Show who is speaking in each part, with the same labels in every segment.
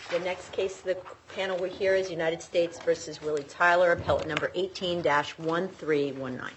Speaker 1: The next case the panel will hear is United States v. Willie Tyler, appellate number 18-1319.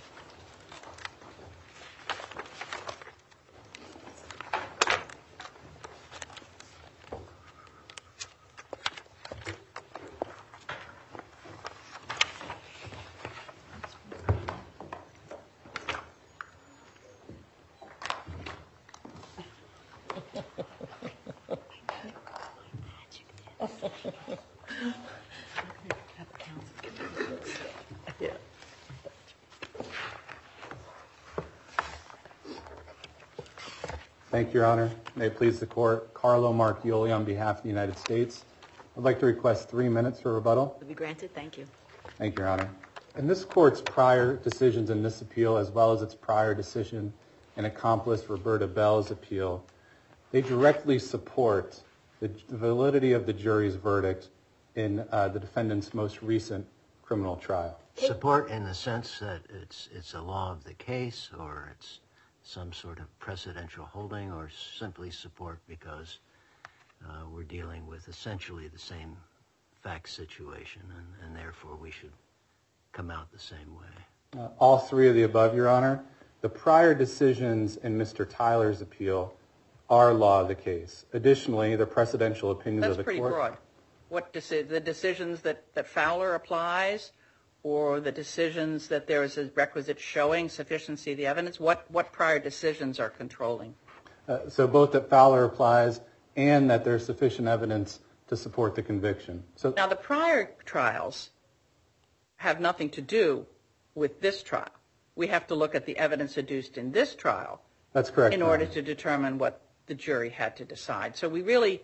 Speaker 2: Thank you, Your Honor. May it please the Court, Carlo Marchioli on behalf of the United States. I'd like to request 3 minutes for rebuttal.
Speaker 1: Will be granted. Thank you.
Speaker 2: Thank you, Your Honor. In this Court's prior decisions in this appeal, as well as its prior decision in accomplice Roberta Bell's appeal, they directly support the validity of the jury's verdict in the defendant's most recent criminal trial.
Speaker 3: Support in the sense that it's a law of the case, or it's some sort of precedential holding, or simply support because we're dealing with essentially the same fact situation, and therefore we should come out the same way?
Speaker 2: All three of the above, Your Honor. The prior decisions in Mr. Tyler's appeal are law of the case. Additionally, the precedential opinions of the Court...
Speaker 4: That's pretty broad. What the decisions that Fowler applies, or the decisions that there is a requisite showing sufficiency of the evidence? What prior decisions are controlling?
Speaker 2: So both that Fowler applies and that there's sufficient evidence to support the conviction. So
Speaker 4: now, the prior trials have nothing to do with this trial. We have to look at the evidence adduced in this trial.
Speaker 2: That's correct,
Speaker 4: in order to determine what the jury had to decide. So we really,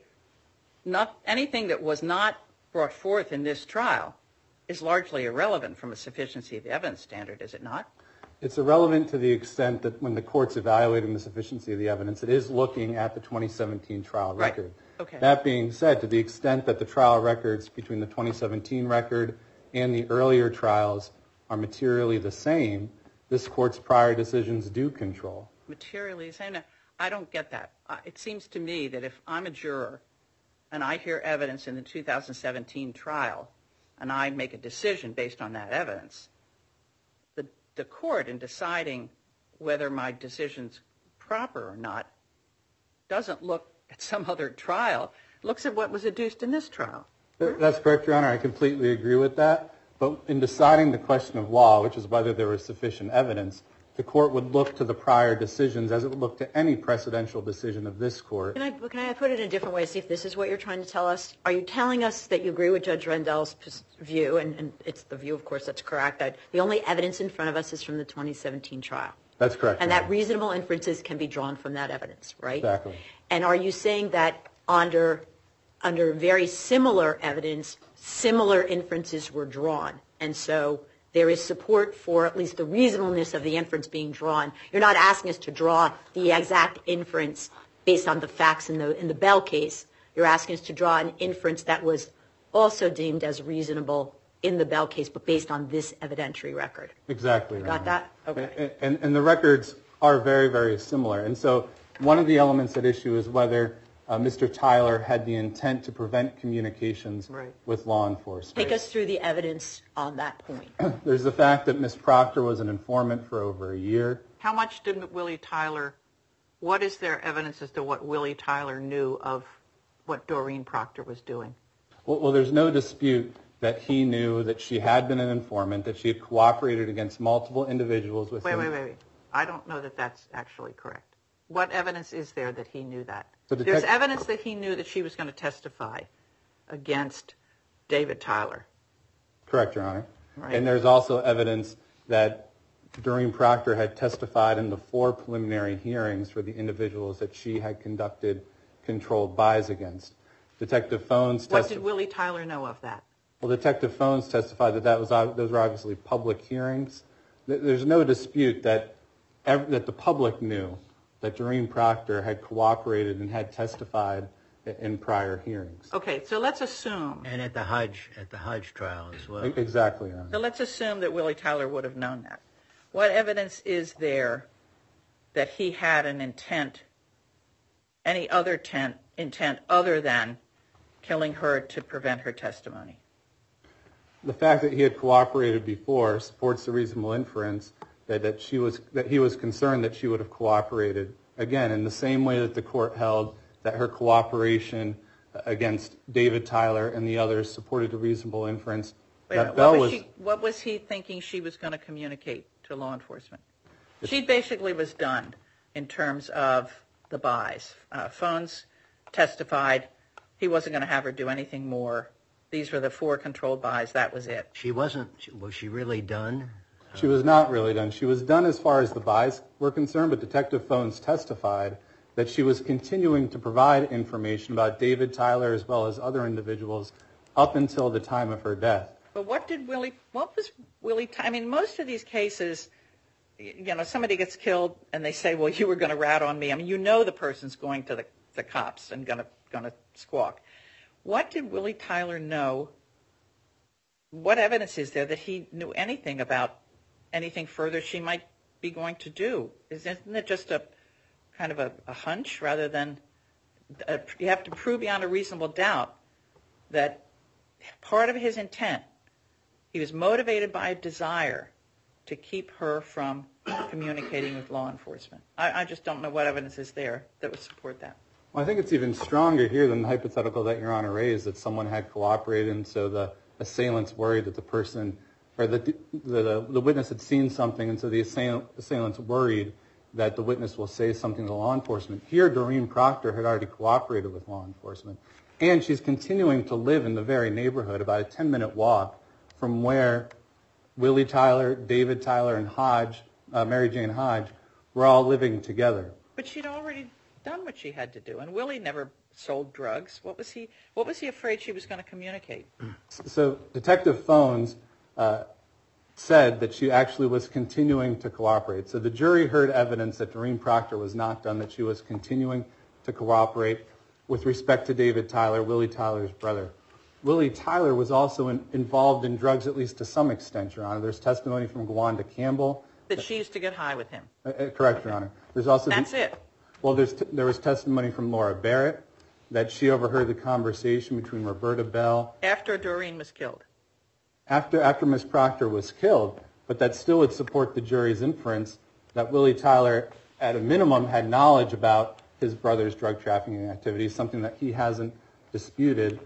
Speaker 4: not anything that was not brought forth in this trial is largely irrelevant from a sufficiency of the evidence standard, is it not?
Speaker 2: It's irrelevant to the extent that when the Court's evaluating the sufficiency of the evidence, it is looking at the 2017 trial record.
Speaker 4: Right. Okay.
Speaker 2: That being said, to the extent that the trial records between the 2017 record and the earlier trials are materially the same, this Court's prior decisions do control.
Speaker 4: Materially the same? Now, I don't get that. It seems to me that if I'm a juror and I hear evidence in the 2017 trial and I make a decision based on that evidence, the Court, in deciding whether my decision's proper or not, doesn't look at some other trial, looks at what was adduced in this trial.
Speaker 2: That's correct, Your Honor. I completely agree with that. But in deciding the question of law, which is whether there was sufficient evidence, the Court would look to the prior decisions as it would look to any precedential decision of this Court.
Speaker 1: Can I put it in a different way to see if this is what you're trying to tell us? Are you telling us that you agree with Judge Rendell's view, and it's the view, of course, that's correct, that the only evidence in front of us is from the 2017 trial?
Speaker 2: That's correct.
Speaker 1: And that reasonable inferences can be drawn from that evidence, right?
Speaker 2: Exactly.
Speaker 1: And are you saying that under very similar evidence, similar inferences were drawn, and so there is support for at least the reasonableness of the inference being drawn? You're not asking us to draw the exact inference based on the facts in the Bell case. You're asking us to draw an inference that was also deemed as reasonable in the Bell case, but based on this evidentiary record.
Speaker 2: Exactly.
Speaker 1: Got that? Okay.
Speaker 2: And the records are very, very similar. And so one of the elements at issue is whether Mr. Tyler had the intent to prevent communications with law enforcement.
Speaker 1: Take us through the evidence on that point.
Speaker 2: There's the fact that Ms. Proctor was an informant for over a year.
Speaker 4: How much did Willie Tyler, what is there evidence as to what Willie Tyler knew of what Doreen Proctor was doing?
Speaker 2: Well, there's no dispute that he knew that she had been an informant, that she had cooperated against multiple individuals with him.
Speaker 4: Wait. I don't know that that's actually correct. What evidence is there that he knew that?
Speaker 2: So
Speaker 4: There's evidence that he knew that she was going to testify against David Tyler.
Speaker 2: Correct, Your Honor.
Speaker 4: Right.
Speaker 2: And there's also evidence that Doreen Proctor had testified in the 4 preliminary hearings for the individuals that she had conducted controlled buys against. Detective Phones testified.
Speaker 4: What did Willie Tyler know of that?
Speaker 2: Well, Detective Phones testified that those were obviously public hearings. There's no dispute that the public knew that Doreen Proctor had cooperated and had testified in prior hearings.
Speaker 4: Okay, so let's assume.
Speaker 3: And at the Hudge trial as well.
Speaker 2: Exactly, Your Honor.
Speaker 4: So let's assume that Willie Tyler would have known that. What evidence is there that he had an intent, any other intent other than killing her to prevent her testimony?
Speaker 2: The fact that he had cooperated before supports the reasonable inference that he was concerned that she would have cooperated again in the same way that the court held that her cooperation against David Tyler and the others supported a reasonable inference.
Speaker 4: What was he thinking she was going to communicate to law enforcement? She basically was done in terms of the buys. Phones testified. He wasn't going to have her do anything more. These were the 4 controlled buys. That was it.
Speaker 3: Was she really done?
Speaker 2: She was not really done. She was done as far as the buys were concerned, but Detective Phones testified that she was continuing to provide information about David Tyler as well as other individuals up until the time of her death.
Speaker 4: But what was Willie Tyler? I mean, most of these cases, somebody gets killed and they say, well, you were going to rat on me. I mean, the person's going to the cops and going to squawk. What did Willie Tyler know? What evidence is there that he knew anything about anything further she might be going to do? Isn't it just a kind of a hunch rather than you have to prove beyond a reasonable doubt that part of his intent, he was motivated by a desire to keep her from communicating with law enforcement. I just don't know what evidence is there that would support that.
Speaker 2: Well, I think it's even stronger here than the hypothetical that Your Honor raised, that someone had cooperated and so the assailant's worried that the person or the witness had seen something, and so the assailant's worried that the witness will say something to law enforcement. Here, Doreen Proctor had already cooperated with law enforcement, and she's continuing to live in the very neighborhood, about a 10-minute walk from where Willie Tyler, David Tyler, and Mary Jane Hodge were all living together.
Speaker 4: But she'd already done what she had to do, and Willie never sold drugs. What was he afraid she was going to communicate?
Speaker 2: So Detective Phones said that she actually was continuing to cooperate. So the jury heard evidence that Doreen Proctor was not done, that she was continuing to cooperate with respect to David Tyler, Willie Tyler's brother. Willie Tyler was also involved in drugs, at least to some extent, Your Honor. There's testimony from Gwanda Campbell.
Speaker 4: That she used to get high with him.
Speaker 2: Correct, Your Honor. There's also
Speaker 4: That's it.
Speaker 2: Well, there was testimony from Laura Barrett that she overheard the conversation between Roberta Bell.
Speaker 4: After Doreen was killed.
Speaker 2: After Ms. Proctor was killed, but that still would support the jury's inference that Willie Tyler, at a minimum, had knowledge about his brother's drug trafficking activities, something that he hasn't disputed,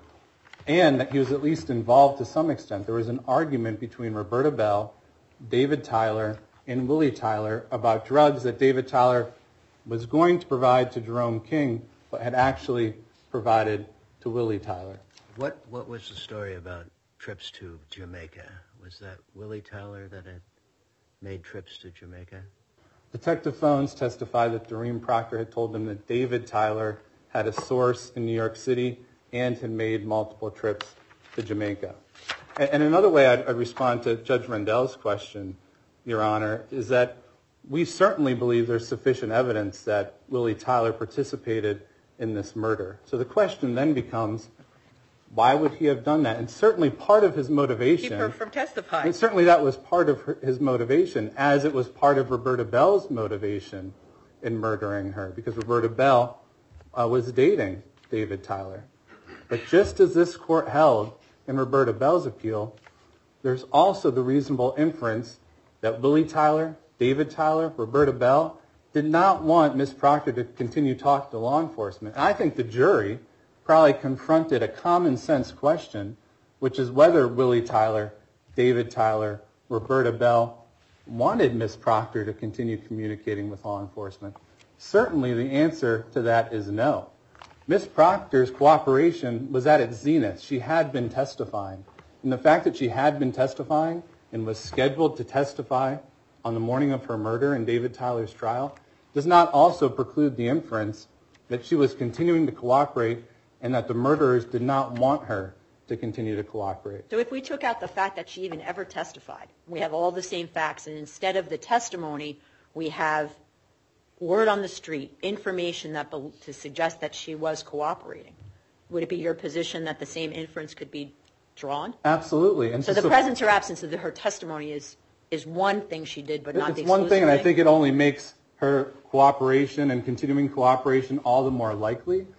Speaker 2: and that he was at least involved to some extent. There was an argument between Roberta Bell, David Tyler, and Willie Tyler about drugs that David Tyler was going to provide to Jerome King, but had actually provided to Willie Tyler.
Speaker 3: What was the story about trips to Jamaica? Was that Willie Tyler that had made trips to Jamaica?
Speaker 2: Detective Phones testified that Doreen Proctor had told them that David Tyler had a source in New York City and had made multiple trips to Jamaica. And another way I'd respond to Judge Rendell's question, Your Honor, is that we certainly believe there's sufficient evidence that Willie Tyler participated in this murder. So the question then becomes, why would he have done that? And certainly part of his motivation...
Speaker 4: Keep her from testifying.
Speaker 2: And certainly that was part of his motivation, as it was part of Roberta Bell's motivation in murdering her, because Roberta Bell was dating David Tyler. But just as this court held in Roberta Bell's appeal, there's also the reasonable inference that Willie Tyler, David Tyler, Roberta Bell did not want Ms. Proctor to continue talking to law enforcement. And I think the jury probably confronted a common sense question, which is whether Willie Tyler, David Tyler, Roberta Bell wanted Ms. Proctor to continue communicating with law enforcement. Certainly the answer to that is no. Ms. Proctor's cooperation was at its zenith. She had been testifying. And the fact that she had been testifying and was scheduled to testify on the morning of her murder in David Tyler's trial does not also preclude the inference that she was continuing to cooperate and that the murderers did not want her to continue to cooperate.
Speaker 1: So if we took out the fact that she even ever testified, we have all the same facts, and instead of the testimony, we have word on the street, information to suggest that she was cooperating. Would it be your position that the same inference could be drawn?
Speaker 2: Absolutely. And
Speaker 1: so the presence or absence of her testimony is one thing she did, but not the exclusive thing?
Speaker 2: It's one thing, and I think it only makes her cooperation and continuing cooperation all the more likely.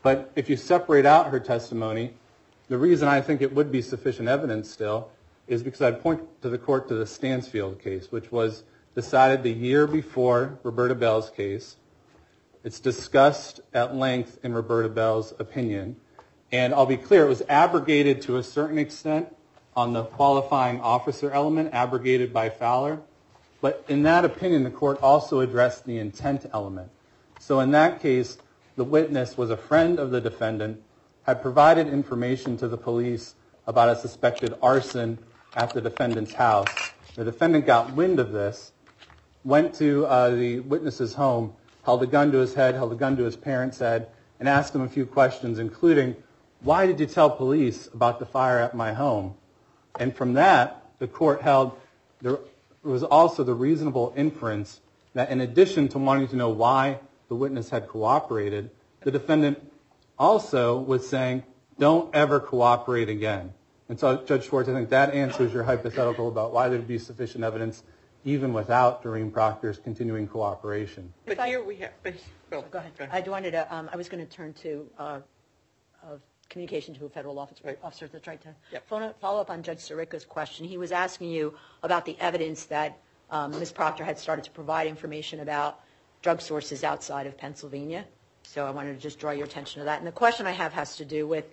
Speaker 2: But if you separate out her testimony, the reason I think it would be sufficient evidence still is because I'd point to the court to the Stansfield case, which was decided the year before Roberta Bell's case. It's discussed at length in Roberta Bell's opinion. And I'll be clear, it was abrogated to a certain extent on the qualifying officer element, abrogated by Fowler. But in that opinion, the court also addressed the intent element. So in that case, the witness was a friend of the defendant, had provided information to the police about a suspected arson at the defendant's house. The defendant got wind of this, went to the witness's home, held a gun to his head, held a gun to his parents' head, and asked him a few questions, including, why did you tell police about the fire at my home? And from that, the court held there was also the reasonable inference that in addition to wanting to know why the witness had cooperated, the defendant also was saying, don't ever cooperate again. And so, Judge Schwartz, I think that answers your hypothetical about why there would be sufficient evidence even without Doreen Proctor's continuing cooperation.
Speaker 4: But here we have...
Speaker 1: Go ahead. I was going to turn to communication to a federal officer that's right to follow up on Judge Sirica's question. He was asking you about the evidence that Ms. Proctor had started to provide information about drug sources outside of Pennsylvania. So I wanted to just draw your attention to that. And the question I have has to do with,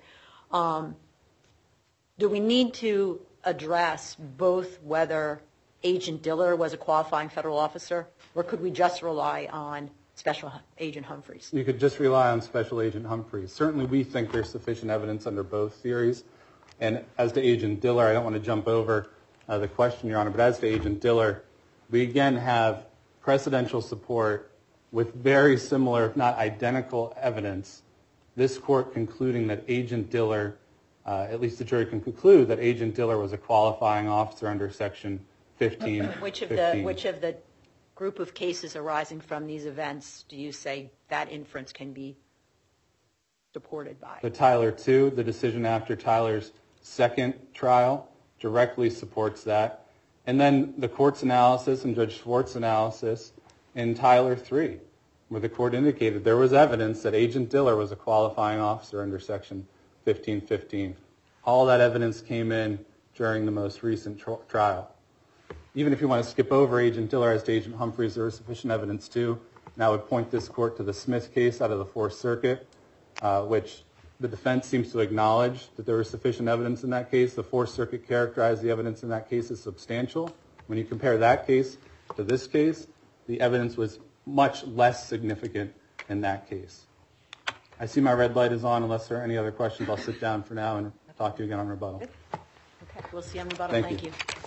Speaker 1: do we need to address both whether Agent Diller was a qualifying federal officer, or could we just rely on Special Agent Humphreys?
Speaker 2: You could just rely on Special Agent Humphreys. Certainly we think there's sufficient evidence under both theories. And as to Agent Diller, I don't want to jump over the question, Your Honor, but as to Agent Diller, we again have precedential support with very similar, if not identical, evidence. This court concluding that Agent Diller, at least the jury can conclude that Agent Diller was a qualifying officer under Section 15.
Speaker 1: Which of the group of cases arising from these events do you say that inference can be supported by?
Speaker 2: The Tyler 2, the decision after Tyler's second trial, directly supports that. And then the court's analysis and Judge Schwartz's analysis in Tyler 3, where the court indicated there was evidence that Agent Diller was a qualifying officer under Section 1515. All that evidence came in during the most recent trial. Even if you want to skip over Agent Diller as to Agent Humphreys, there is sufficient evidence too. And I would point this court to the Smith case out of the Fourth Circuit, which the defense seems to acknowledge that there was sufficient evidence in that case. The Fourth Circuit characterized the evidence in that case as substantial. When you compare that case to this case, the evidence was much less significant in that case. I see my red light is on. Unless there are any other questions, I'll sit down for now and talk to you again on rebuttal.
Speaker 1: Okay, we'll see on rebuttal. Thank you.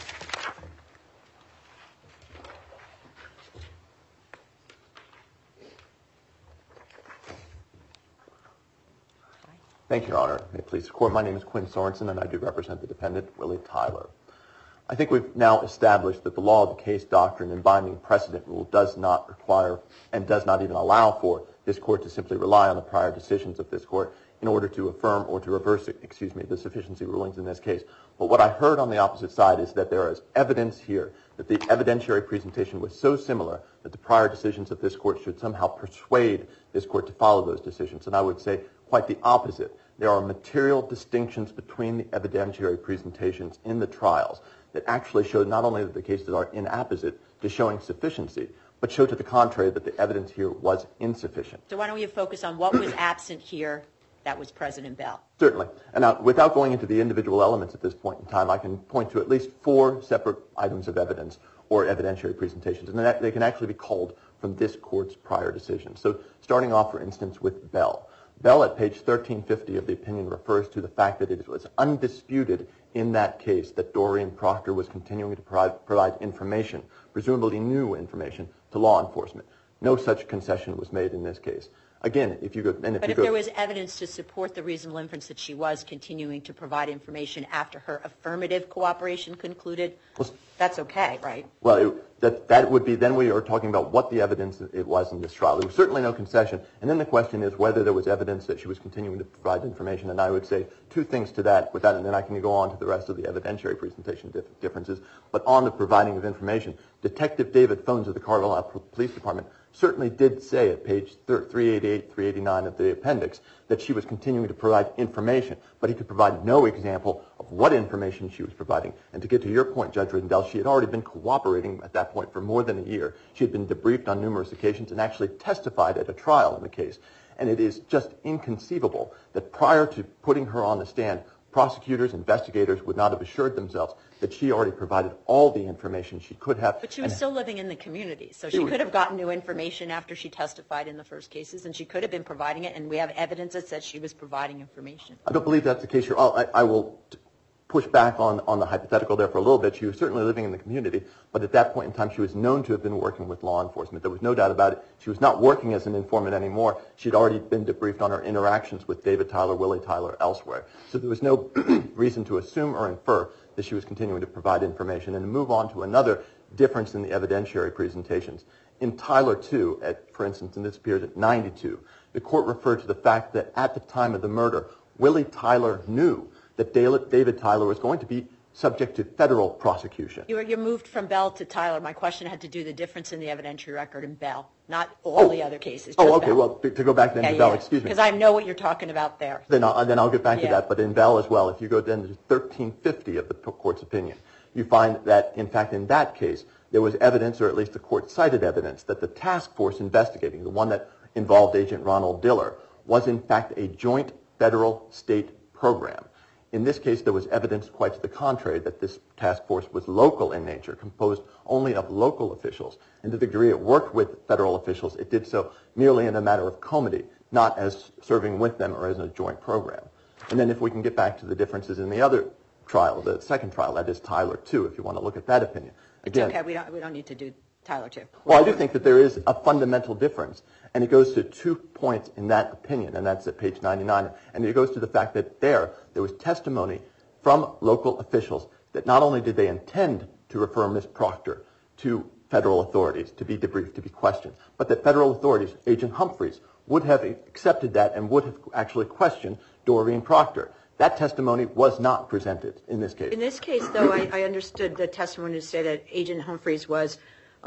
Speaker 5: Thank you, Your Honor. May it please the Court, my name is Quinn Sorensen, and I do represent the defendant, Willie Tyler. I think we've now established that the law of the case doctrine and binding precedent rule does not require and does not even allow for this Court to simply rely on the prior decisions of this Court in order to affirm or to reverse, the sufficiency rulings in this case. But what I heard on the opposite side is that there is evidence here that the evidentiary presentation was so similar that the prior decisions of this Court should somehow persuade this Court to follow those decisions. And I would say quite the opposite. There are material distinctions between the evidentiary presentations in the trials that actually show not only that the cases are inapposite to showing sufficiency, but show to the contrary that the evidence here was insufficient.
Speaker 1: So why don't we focus on what was absent here that was President Bell?
Speaker 5: Certainly. And now, without going into the individual elements at this point in time, I can point to at least 4 separate items of evidence or evidentiary presentations, and they can actually be called from this Court's prior decisions. So starting off, for instance, with Bell. Bell at page 1350 of the opinion refers to the fact that it was undisputed in that case that Doreen Proctor was continuing to provide information, presumably new information, to law enforcement. No such concession was made in this case. Again, if there
Speaker 1: was evidence to support the reasonable inference that she was continuing to provide information after her affirmative cooperation concluded, that's okay, right?
Speaker 5: Well, that would be, then we are talking about what the evidence it was in this trial. There was certainly no concession. And then the question is whether there was evidence that she was continuing to provide information. And I would say 2 things to that, and then I can go on to the rest of the evidentiary presentation differences. But on the providing of information, Detective David Phones of the Carlisle Police Department certainly did say at page 388, 389 of the appendix that she was continuing to provide information, but he could provide no example of what information she was providing. And to get to your point, Judge Riddendell, she had already been cooperating at that point for more than a year. She had been debriefed on numerous occasions and actually testified at a trial in the case. And it is just inconceivable that prior to putting her on the stand, prosecutors, investigators would not have assured themselves that she already provided all the information she could have.
Speaker 1: But she was still living in the community, so she could have gotten new information after she testified in the first cases, and she could have been providing it, and we have evidence that says she was providing information.
Speaker 5: I don't believe that's the case. I will push back on the hypothetical there for a little bit. She was certainly living in the community, but at that point in time, she was known to have been working with law enforcement. There was no doubt about it. She was not working as an informant anymore. She'd already been debriefed on her interactions with David Tyler, Willie Tyler, elsewhere. So there was no reason to assume or infer that she was continuing to provide information. And to move on to another difference in the evidentiary presentations. In Tyler 2, for instance, and this appears at 92, the court referred to the fact that at the time of the murder, Willie Tyler knew that David Tyler was going to be subject to federal prosecution.
Speaker 1: You moved from Bell to Tyler. My question had to do the difference in the evidentiary record in Bell, not all the other cases.
Speaker 5: Oh, okay.
Speaker 1: Bell.
Speaker 5: Well, to go back then to Bell, excuse me.
Speaker 1: Because I know what you're talking about there.
Speaker 5: Then I'll get back to that. But in Bell as well, if you go then to 1350 of the court's opinion, you find that, in fact, in that case, there was evidence, or at least the court cited evidence, that the task force investigating, the one that involved Agent Ronald Diller, was in fact a joint federal-state program. In this case, there was evidence quite to the contrary, that this task force was local in nature, composed only of local officials. And to the degree it worked with federal officials, it did so merely in a matter of comity, not as serving with them or as a joint program. And then if we can get back to the differences in the other trial, the second trial, that is Tyler 2, if you want to look at that opinion. Again,
Speaker 1: It's okay, we don't need to do Tyler 2.
Speaker 5: Well, I do think that there is a fundamental difference, and it goes to 2 points in that opinion, and that's at page 99. And it goes to the fact that there was testimony from local officials that not only did they intend to refer Ms. Proctor to federal authorities to be debriefed, to be questioned, but that federal authorities, Agent Humphreys, would have accepted that and would have actually questioned Doreen Proctor. That testimony was not presented in this case.
Speaker 1: In this case, though, I understood the testimony to say that Agent Humphreys was,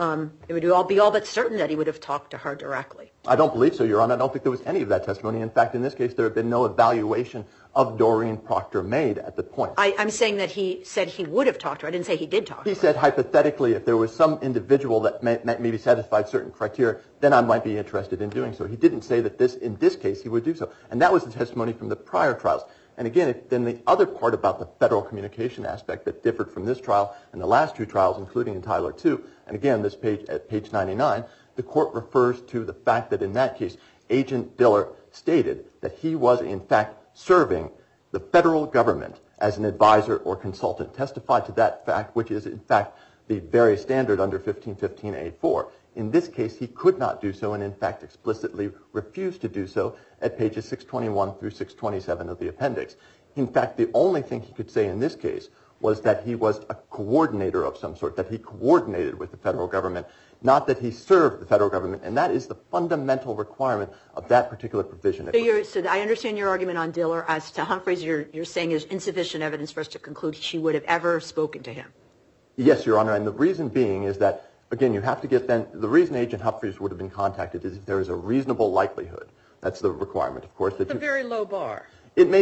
Speaker 1: it would be all but certain that he would have talked to her directly.
Speaker 5: I don't believe so, Your Honor. I don't think there was any of that testimony. In fact, in this case, there had been no evaluation of Doreen Proctor made at the point.
Speaker 1: I'm saying that he said he would have talked to her. I didn't say he did talk to her.
Speaker 5: He said hypothetically, if there was some individual that maybe satisfied certain criteria, then I might be interested in doing so. He didn't say that in this case he would do so. And that was the testimony from the prior trials. And again, then the other part about the federal communication aspect that differed from this trial and the last 2 trials, including in Tyler 2, and again, this page at page 99, the court refers to the fact that in that case, Agent Diller stated that he was in fact serving the federal government as an advisor or consultant, testified to that fact, which is in fact the very standard under 1515A4. In this case, he could not do so and in fact explicitly refused to do so at pages 621 through 627 of the appendix. In fact, the only thing he could say in this case was that he was a coordinator of some sort, that he coordinated with the federal government, not that he served the federal government. And that is the fundamental requirement of that particular provision.
Speaker 1: So I understand your argument on Diller. As to Humphreys, you're saying there's insufficient evidence for us to conclude she would have ever spoken to him.
Speaker 5: Yes, Your Honor. And the reason being is that, again, you have to get then, the reason Agent Humphreys would have been contacted is if there is a reasonable likelihood. That's the requirement, of course.
Speaker 4: It's a very low bar.
Speaker 5: It may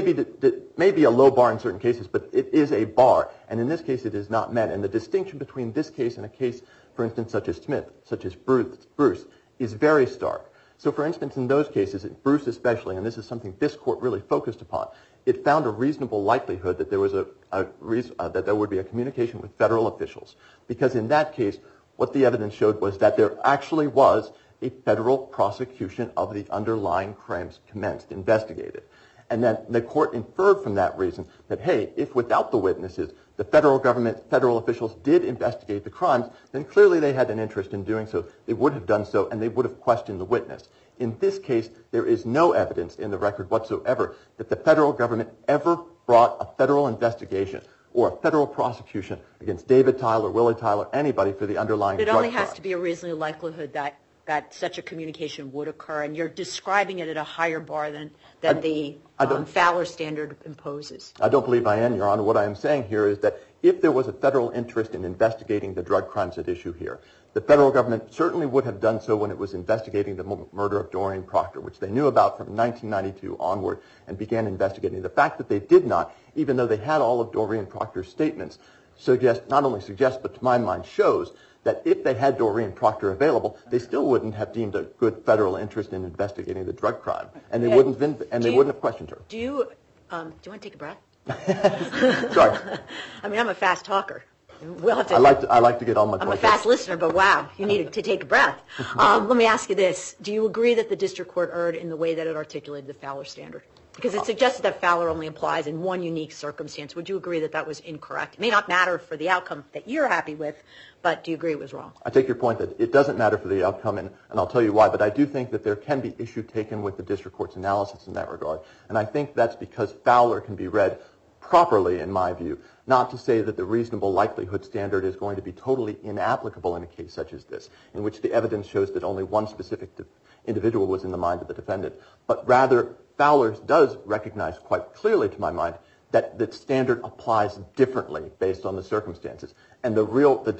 Speaker 5: be a low bar in certain cases, but it is a bar. And in this case, it is not met. And the distinction between this case and a case, for instance, such as Smith, such as Bruce, is very stark. So, for instance, in those cases, Bruce especially, and this is something this court really focused upon, it found a reasonable likelihood that there was that there would be a communication with federal officials. Because in that case, what the evidence showed was that there actually was a federal prosecution of the underlying crimes commenced, investigated. And then the court inferred from that reason that, hey, if without the witnesses, the federal government, federal officials did investigate the crimes, then clearly they had an interest in doing so. They would have done so, and they would have questioned the witness. In this case, there is no evidence in the record whatsoever that the federal government ever brought a federal investigation or a federal prosecution against David Tyler, Willie Tyler, anybody for the underlying drug
Speaker 1: It only
Speaker 5: crimes.
Speaker 1: has to be a reasonable likelihood that such a communication would occur, and you're describing it at a higher bar than the Fowler standard imposes.
Speaker 5: I don't believe I am, Your Honor. What I am saying here is that if there was a federal interest in investigating the drug crimes at issue here, The federal government certainly would have done so when it was investigating the murder of Doreen Proctor, which they knew about from 1992 onward and began investigating. The fact that they did not, even though they had all of Doreen Proctor's statements, not only suggests, but to my mind shows that if they had Doreen Proctor available, they still wouldn't have deemed a good federal interest in investigating the drug crime, and they wouldn't have questioned her.
Speaker 1: Do you want to take a breath?
Speaker 5: Sorry.
Speaker 1: I mean, I'm a fast talker. We'll have to,
Speaker 5: I like to get on my
Speaker 1: I'm
Speaker 5: point.
Speaker 1: a fast listener, but wow, you needed to take a breath. Let me ask you this. Do you agree that the district court erred in the way that it articulated the Fowler standard? Because it suggested that Fowler only applies in one unique circumstance. Would you agree that that was incorrect? It may not matter for the outcome that you're happy with, but do you agree it was wrong?
Speaker 5: I take your point that it doesn't matter for the outcome, and I'll tell you why, but I do think that there can be issue taken with the district court's analysis in that regard. And I think that's because Fowler can be read properly, in my view, not to say that the reasonable likelihood standard is going to be totally inapplicable in a case such as this, in which the evidence shows that only one specific individual was in the mind of the defendant, but rather Fowler does recognize quite clearly, to my mind, that the standard applies differently based on the circumstances. And the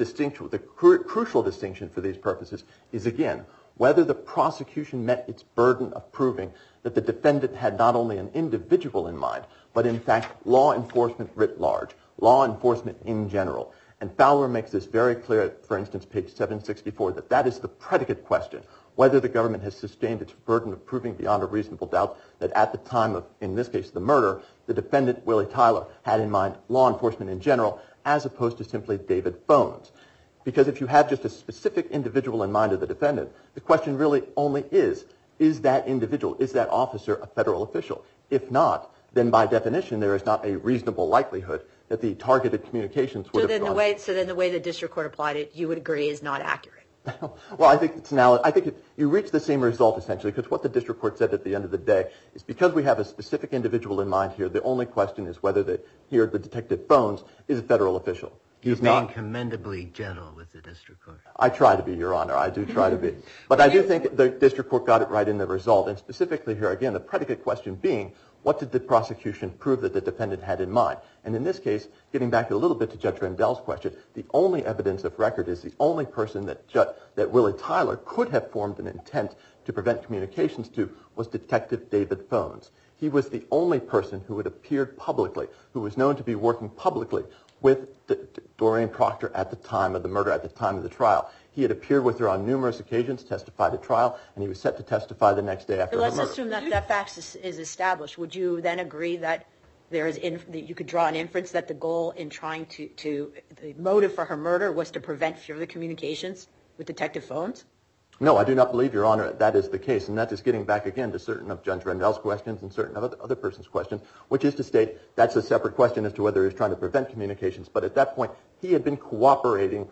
Speaker 5: crucial distinction for these purposes is, again, whether the prosecution met its burden of proving that the defendant had not only an individual in mind, but in fact law enforcement writ large, law enforcement in general. And Fowler makes this very clear, for instance, page 764, that is the predicate question, whether the government has sustained its burden of proving beyond a reasonable doubt that at the time of, in this case, the murder, the defendant, Willie Tyler, had in mind law enforcement in general, as opposed to simply David Bones. Because if you have just a specific individual in mind of the defendant, the question really only is that individual, is that officer a federal official? If not, then by definition there is not a reasonable likelihood that the targeted communications would have gone.
Speaker 1: So then the way the district court applied it, you would agree, is not accurate.
Speaker 5: Well, I think you reach the same result essentially, because what the district court said at the end of the day is because we have a specific individual in mind here, the only question is whether the detective Bones is a federal official.
Speaker 3: He's being commendably gentle with the district court.
Speaker 5: I try to be, Your Honor. I do try to be. But I do think the district court got it right in the result, and specifically here, again, the predicate question being, what did the prosecution prove that the defendant had in mind? And in this case, getting back a little bit to Judge Rendell's question, the only evidence of record is the only person that Willie Tyler could have formed an intent to prevent communications to was Detective David Bones. He was the only person who had appeared publicly, who was known to be working publicly with Doreen Proctor at the time of the murder, at the time of the trial. He had appeared with her on numerous occasions, testified at trial, and he was set to testify the next day after her murder.
Speaker 1: Let's assume that fact is established. Would you then agree that that you could draw an inference that the goal in trying the motive for her murder was to prevent further communications with Detective Bones?
Speaker 5: No, I do not believe, Your Honor, that is the case. And that is getting back again to certain of Judge Rendell's questions and certain of other person's questions, which is to state that's a separate question as to whether he was trying to prevent communications. But at that point, she had been cooperating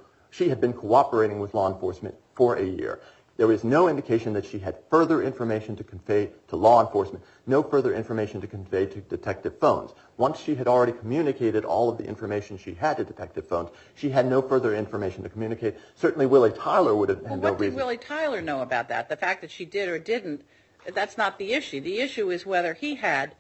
Speaker 5: with law enforcement for a year. There was no indication that she had further information to convey to law enforcement, no further information to convey to Detective Bones. Once she had already communicated all of the information she had to Detective Bones, she had no further information to communicate. Certainly Willie Tyler would have had no reason.
Speaker 4: What did Willie Tyler know about that? The fact that she did or didn't, that's not the issue. The issue is whether he had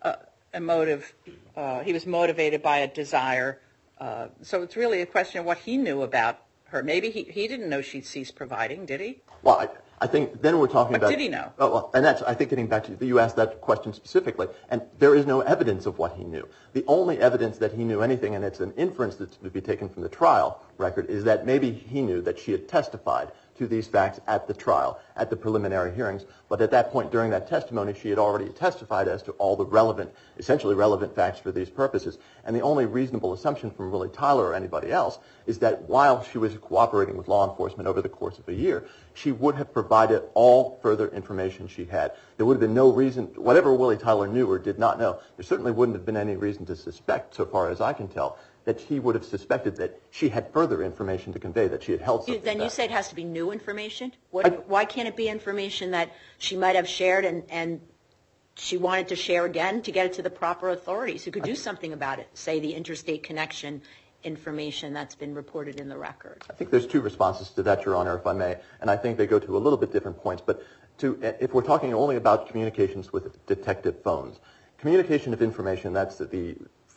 Speaker 4: a motive, he was motivated by a desire. So it's really a question of what he knew about her. Maybe he didn't know she'd cease providing, did he?
Speaker 5: Well, I think then we're talking about...
Speaker 4: What did he know?
Speaker 5: Oh, well, and that's, I think, getting back to you asked that question specifically, and there is no evidence of what he knew. The only evidence that he knew anything, and it's an inference that's to be taken from the trial record, is that maybe he knew that she had testified to these facts at the trial, at the preliminary hearings, but at that point during that testimony, she had already testified as to all the relevant, essentially relevant facts for these purposes. And the only reasonable assumption from Willie Tyler or anybody else is that while she was cooperating with law enforcement over the course of a year, she would have provided all further information she had. There would have been no reason, whatever Willie Tyler knew or did not know, there certainly wouldn't have been any reason to suspect, so far as I can tell, that he would have suspected that she had further information to convey, that she had held something back.
Speaker 1: Then you say it has to be new information? Why can't it be information that she might have shared and she wanted to share again to get it to the proper authorities who could do something about it, say the interstate connection information that's been reported in the record? I
Speaker 5: think there's two responses to that, Your Honor, if I may, and I think they go to a little bit different points. But if we're talking only about communications with Detective Bones, communication of information, that's the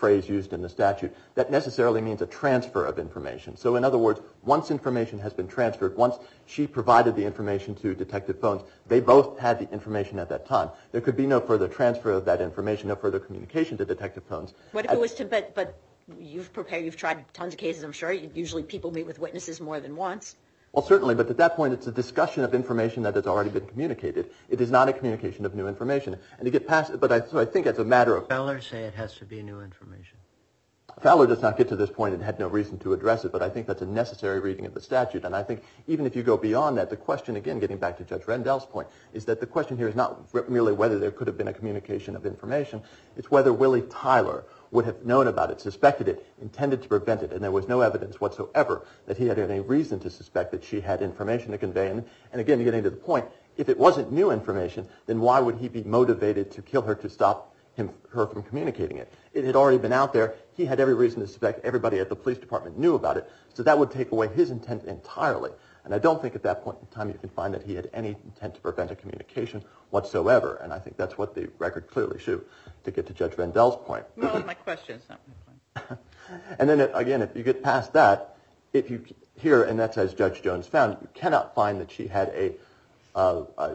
Speaker 5: phrase used in the statute, that necessarily means a transfer of information. So in other words, once information has been transferred, once she provided the information to Detective Phones, they both had the information at that time. There could be no further transfer of that information, no further communication to Detective Phones.
Speaker 1: What if it was to, but you've tried tons of cases, I'm sure. Usually people meet with witnesses more than once.
Speaker 5: Well, certainly, but at that point, it's a discussion of information that has already been communicated. It is not a communication of new information. And to get past it, so I think it's a matter of...
Speaker 3: Fowler say it has to be new information.
Speaker 5: Fowler does not get to this point and had no reason to address it, but I think that's a necessary reading of the statute. And I think even if you go beyond that, the question, again, getting back to Judge Rendell's point, is that the question here is not merely whether there could have been a communication of information. It's whether Willie Tyler would have known about it, suspected it, intended to prevent it, and there was no evidence whatsoever that he had any reason to suspect that she had information to convey. And again, getting to the point, if it wasn't new information, then why would he be motivated to kill her to stop her from communicating it? It had already been out there. He had every reason to suspect everybody at the police department knew about it, so that would take away his intent entirely. And I don't think at that point in time you can find that he had any intent to prevent a communication whatsoever, and I think that's what the record clearly shows, to get to Judge Rendell's point.
Speaker 4: Well, my question is not my point.
Speaker 5: And then, again, if you get past that, if you hear, and that's as Judge Jones found, you cannot find that she had the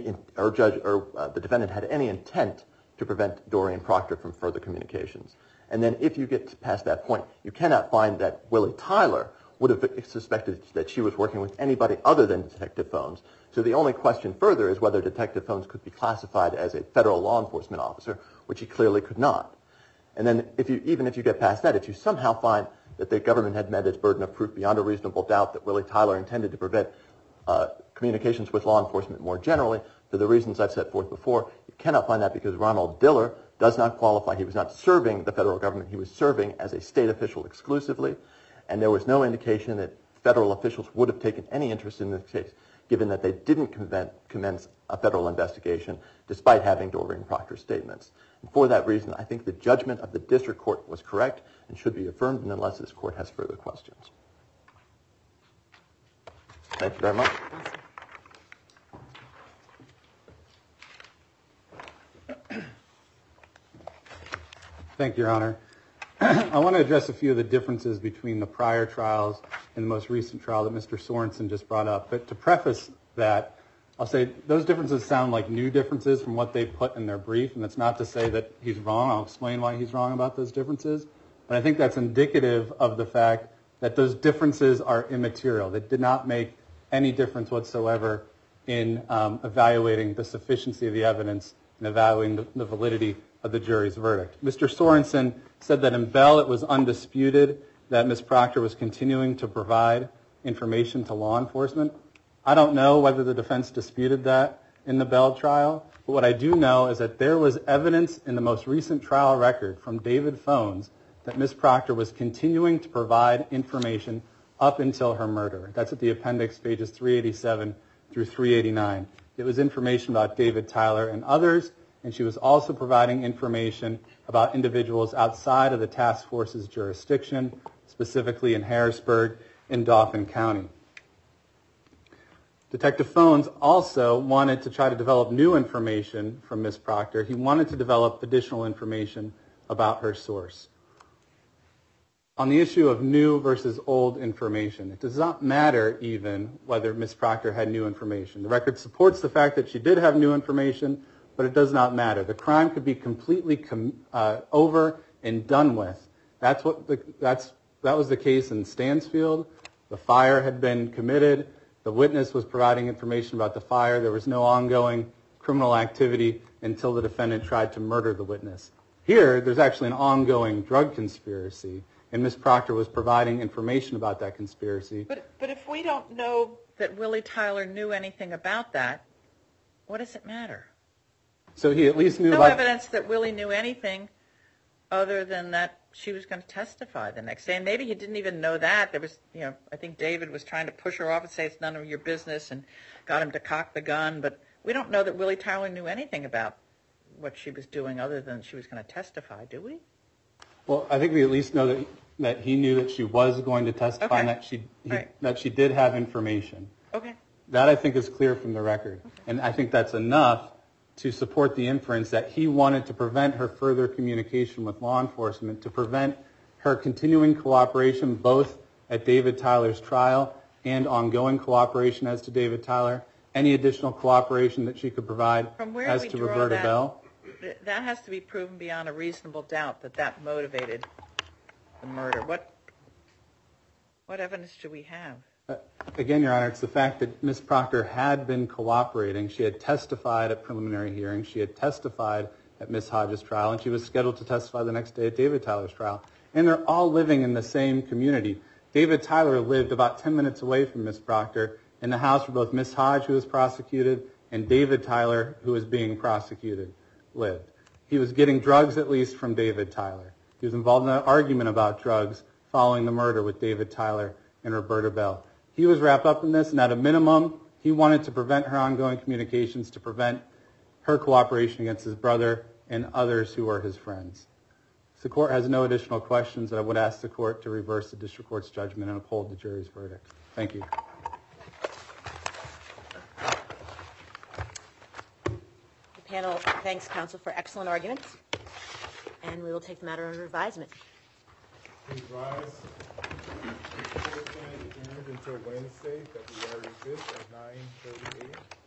Speaker 5: defendant had any intent to prevent Doreen Proctor from further communications. And then if you get past that point, you cannot find that Willie Tyler would have suspected that she was working with anybody other than Detective Phones. So the only question further is whether Detective Phones could be classified as a federal law enforcement officer, which he clearly could not. And then even if you get past that, if you somehow find that the government had met its burden of proof beyond a reasonable doubt that Willie Tyler intended to prevent communications with law enforcement more generally, for the reasons I've set forth before, you cannot find that because Ronald Diller does not qualify. He was not serving the federal government. He was serving as a state official exclusively, and there was no indication that federal officials would have taken any interest in this case, given that they didn't commence a federal investigation despite having Doreen Proctor's statements. And for that reason, I think the judgment of the district court was correct and should be affirmed, and unless this court has further questions. Thank you very much.
Speaker 2: Thank you, Your Honor. I want to address a few of the differences between the prior trials and the most recent trial that Mr. Sorensen just brought up. But to preface that, I'll say those differences sound like new differences from what they put in their brief, and that's not to say that he's wrong. I'll explain why he's wrong about those differences. But I think that's indicative of the fact that those differences are immaterial. They did not make any difference whatsoever in evaluating the sufficiency of the evidence and evaluating the validity of the jury's verdict. Mr. Sorensen said that in Bell it was undisputed that Ms. Proctor was continuing to provide information to law enforcement. I don't know whether the defense disputed that in the Bell trial, but what I do know is that there was evidence in the most recent trial record from David Phones that Ms. Proctor was continuing to provide information up until her murder. That's at the appendix, pages 387 through 389. It was information about David Tyler and others, and she was also providing information about individuals outside of the task force's jurisdiction, specifically in Harrisburg and Dauphin County. Detective Phones also wanted to try to develop new information from Ms. Proctor. He wanted to develop additional information about her source. On the issue of new versus old information, it does not matter even whether Ms. Proctor had new information. The record supports the fact that she did have new information, but it does not matter. The crime could be completely over and done with. That was the case in Stansfield. The fire had been committed. The witness was providing information about the fire. There was no ongoing criminal activity until the defendant tried to murder the witness. Here, there's actually an ongoing drug conspiracy, and Ms. Proctor was providing information about that conspiracy.
Speaker 4: But if we don't know that Willie Tyler knew anything about that, what does it matter?
Speaker 2: So he at least knew
Speaker 4: no
Speaker 2: about...
Speaker 4: evidence that Willie knew anything other than that she was going to testify the next day. And maybe he didn't even know that. There was, I think David was trying to push her off and say it's none of your business and got him to cock the gun. But we don't know that Willie Tyler knew anything about what she was doing other than she was going to testify, do we?
Speaker 2: Well, I think we at least know that he knew that she was going to testify and that she did have information.
Speaker 4: Okay.
Speaker 2: That, I think, is clear from the record. Okay. And I think that's enough to support the inference that he wanted to prevent her further communication with law enforcement, to prevent her continuing cooperation both at David Tyler's trial and ongoing cooperation as to David Tyler, any additional cooperation that she could provide as to Roberta Bell.
Speaker 4: That has to be proven beyond a reasonable doubt that motivated the murder. What evidence do we have?
Speaker 2: Again, Your Honor, it's the fact that Ms. Proctor had been cooperating. She had testified at preliminary hearings. She had testified at Ms. Hodges' trial, and she was scheduled to testify the next day at David Tyler's trial. And they're all living in the same community. David Tyler lived about 10 minutes away from Ms. Proctor in the house where both Ms. Hodge, who was prosecuted, and David Tyler, who was being prosecuted, lived. He was getting drugs, at least, from David Tyler. He was involved in an argument about drugs following the murder with David Tyler and Roberta Bell. He was wrapped up in this, and at a minimum, he wanted to prevent her ongoing communications, to prevent her cooperation against his brother and others who were his friends. If the court has no additional questions, I would ask the court to reverse the district court's judgment and uphold the jury's verdict. Thank you.
Speaker 1: The panel thanks counsel for excellent arguments, and we will take the matter under advisement.
Speaker 6: Please rise. The court is adjourned until Wednesday, February 5th at 9:30 a.m.